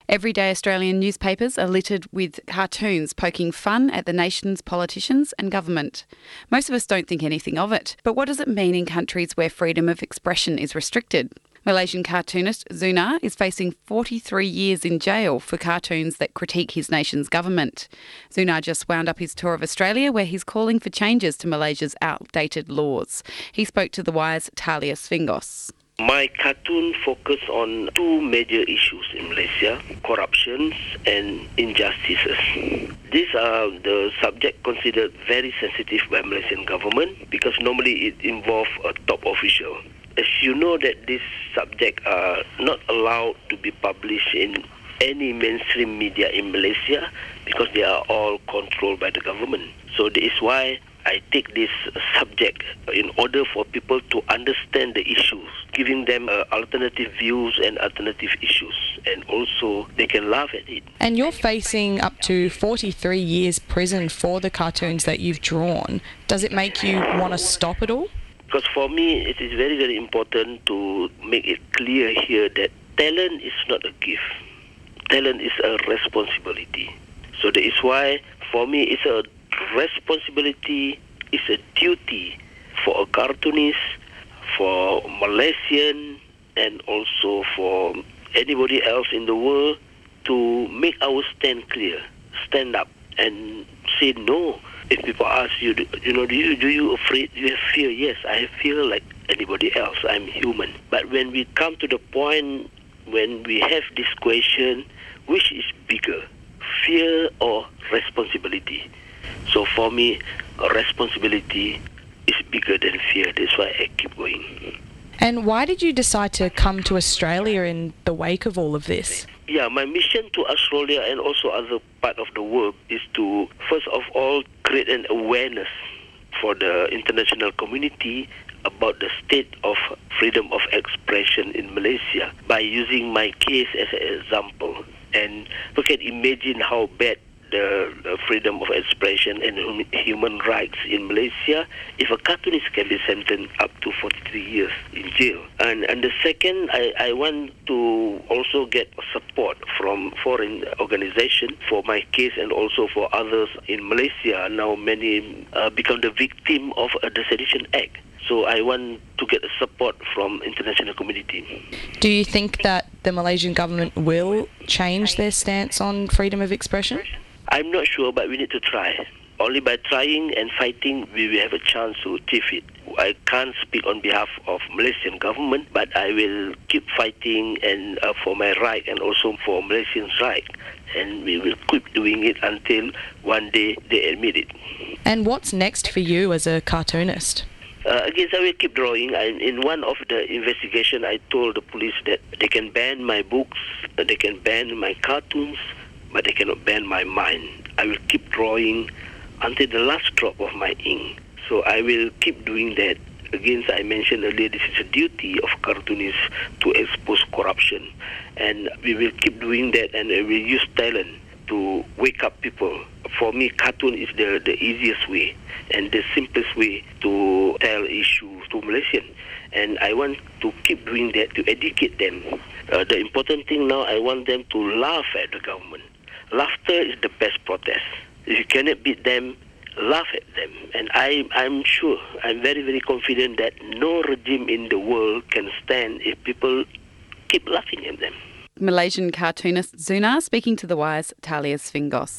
Everyday Australian newspapers are littered with cartoons poking fun at the nation's politicians and government. Most of us don't think anything of it, but what does it mean in countries where freedom of expression is restricted? Malaysian cartoonist Zunar is facing 43 years in jail for cartoons that critique his nation's government. Zunar just wound up his tour of Australia, where he's calling for changes to Malaysia's outdated laws. He spoke to The Wire's Talia Sfingos. My cartoon focused on two major issues in Malaysia: corruption and injustices. These are the subject considered very sensitive by Malaysian government because normally it involves a top official. As you know that this subject are not allowed to be published in any mainstream media in Malaysia because they are all controlled by the government. So that is why I take this subject in order for people to understand the issues, giving them alternative views and alternative issues, and also they can laugh at it. And you're facing up to 43 years prison for the cartoons that you've drawn. Does it make you want to stop it all? Because for me, it is very, very important to make it clear here that talent is not a gift. Talent is a responsibility. So that is why, for me, it's a responsibility, it's a duty for a cartoonist, for Malaysian, and also for anybody else in the world to make our stand clear, stand up and say no. If people ask you, do you afraid? Do you have fear? Yes, I feel like anybody else. I'm human. But when we come to the point when we have this question, which is bigger, fear or responsibility? So for me, responsibility is bigger than fear. That's why I keep going. And why did you decide to come to Australia in the wake of all of this? Yeah, my mission to Australia and also other part of the world is to, first of all, create an awareness for the international community about the state of freedom of expression in Malaysia by using my case as an example. And you can imagine how bad the freedom of expression and human rights in Malaysia if a cartoonist can be sentenced up to 43 years in jail. And the second, I want to also get support from foreign organizations for my case and also for others in Malaysia. Now many become the victim of the Sedition Act. So I want to get support from international community. Do you think that the Malaysian government will change their stance on freedom of expression? I'm not sure, but we need to try. Only by trying and fighting, we will have a chance to achieve it. I can't speak on behalf of Malaysian government, but I will keep fighting and for my right and also for Malaysians' right. And we will keep doing it until one day they admit it. And what's next for you as a cartoonist? Again, I will keep drawing. In one of the investigation, I told the police that they can ban my books, they can ban my cartoons, but they cannot ban my mind. I will keep drawing until the last drop of my ink. So I will keep doing that. Again, as I mentioned earlier, this is a duty of cartoonists to expose corruption. And we will keep doing that, and we will use talent to wake up people. For me, cartoon is the easiest way and the simplest way to tell issues to Malaysians. And I want to keep doing that, to educate them. The important thing now, I want them to laugh at the government. Laughter is the best protest. If you cannot beat them, laugh at them. And I'm sure, I'm very, very confident that no regime in the world can stand if people keep laughing at them. Malaysian cartoonist Zunar speaking to The Wire's Talia Sfingos.